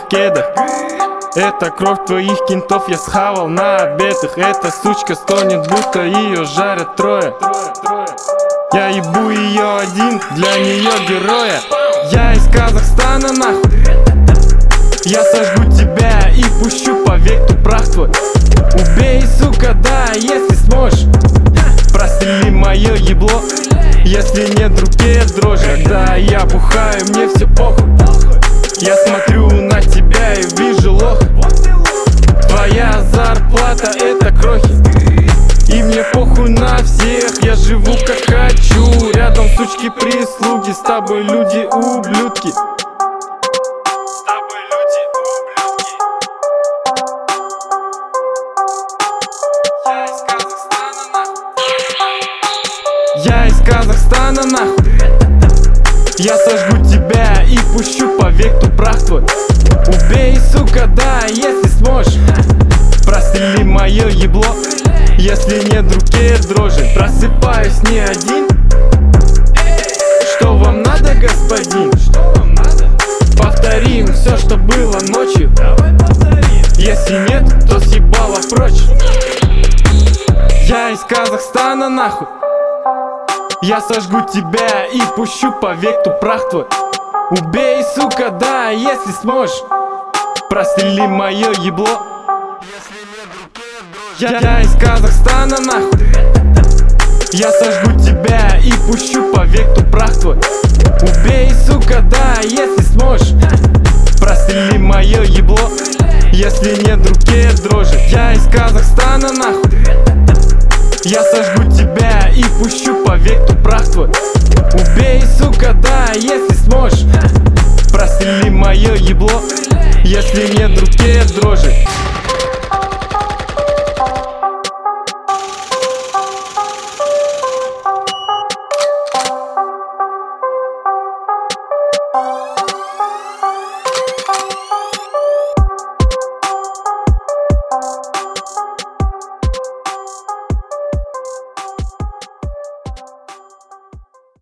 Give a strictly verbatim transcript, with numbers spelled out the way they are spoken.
кедах. Это кровь твоих кентов я схавал на обедах. Эта сучка стонет, будто ее жарят трое. Я ебу ее один, для нее героя. Я из Казахстана нахуй. Я сожгу тебя и пущу по веку прах твой. Убей, сука, да, если сможешь. Прострели мое ебло, если нет в руке дрожи. Когда я бухаю, мне все похуй. Я смотрю на тебя и вижу лох. Твоя зарплата это крохи, и мне похуй на всех, я живу как хочу. Рядом сучки прислуги, с тобой люди ублюдки. Я из Казахстана нахуй. Я сожгу тебя и пущу по веку прах твой. Убей, сука, да, если сможешь. Прострели мое ебло, если нет в руке дрожи. Просыпаюсь не один. Что вам надо, господин? Повторим все, что было ночью. Если нет, то съебало прочь. Я из Казахстана нахуй. Я сожгу тебя и пущу по веку прах твой. Убей, сука, да, если сможешь. Прострели мое ебло. Я, я из Казахстана нахуй. Я сожгу тебя и пущу по веку прах твой. Убей, сука, да, если сможешь. Прострели мое ебло, если нет в руке дрожи. Я из Казахстана нахуй. Я сожгу тебя и пущу по веку прах твой. Убей, сука, да, если сможешь. Прострели мое ебло, если нет в руке дрожи.